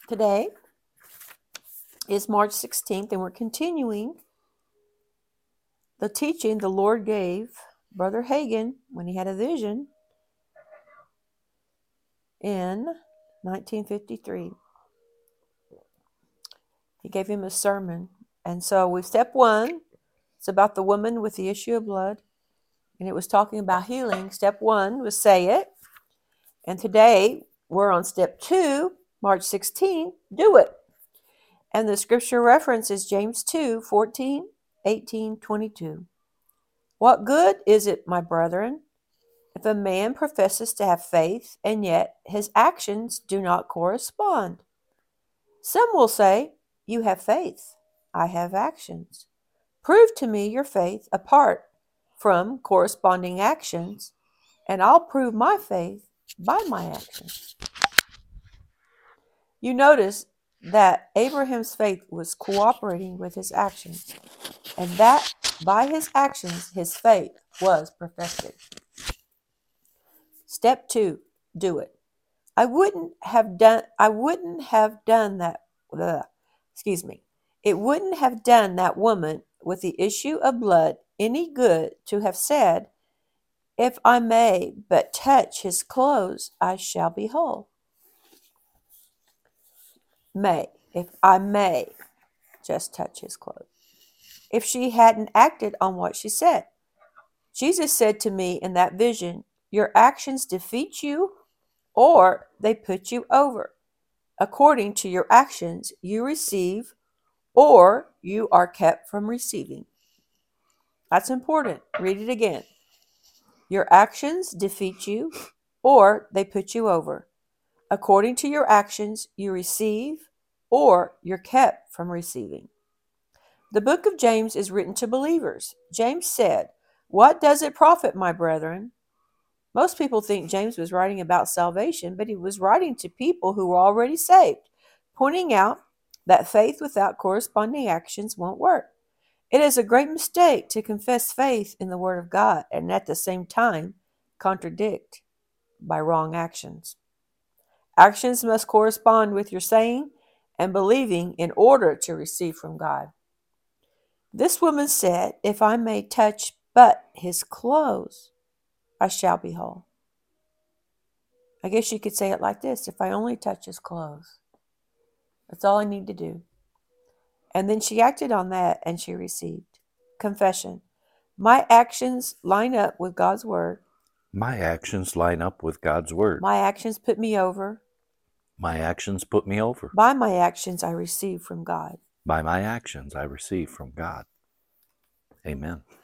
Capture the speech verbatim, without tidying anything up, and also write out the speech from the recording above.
Today is March sixteenth, and we're continuing the teaching the Lord gave Brother Hagin when he had a vision in nineteen fifty-three. He gave him a sermon. And so we step one, it's about the woman with the issue of blood, and it was talking about healing. Step one was say it. And today we're on step two, March sixteenth, do it. And the scripture reference is James two, fourteen, eighteen, twenty-two. What good is it, my brethren, if a man professes to have faith and yet his actions do not correspond? Some will say, you have faith, I have actions. Prove to me your faith apart from corresponding actions, and I'll prove my faith by my actions. You notice that Abraham's faith was cooperating with his actions, and that by his actions his faith was perfected. Step two, do it. I wouldn't have done I wouldn't have done that ugh, excuse me. It wouldn't have done that woman with the issue of blood any good to have said, if I may but touch his clothes, I shall be whole. May, if I may just touch his clothes. If she hadn't acted on what she said. Jesus said to me in that vision, your actions defeat you or they put you over. According to your actions, you receive or you are kept from receiving. That's important. Read it again. Your actions defeat you or they put you over. According to your actions, you receive or you're kept from receiving. The book of James is written to believers. James said, what does it profit, my brethren? Most people think James was writing about salvation, but he was writing to people who were already saved, pointing out that faith without corresponding actions won't work. It is a great mistake to confess faith in the Word of God and at the same time contradict by wrong actions. Actions must correspond with your saying and believing in order to receive from God. This woman said, if I may touch but his clothes, I shall be whole. I guess you could say it like this, if I only touch his clothes. That's all I need to do. And then she acted on that and she received. Confession. My actions line up with God's word. My actions line up with God's word. My actions put me over. My actions put me over. By my actions I receive from God. By my actions I receive from God. Amen.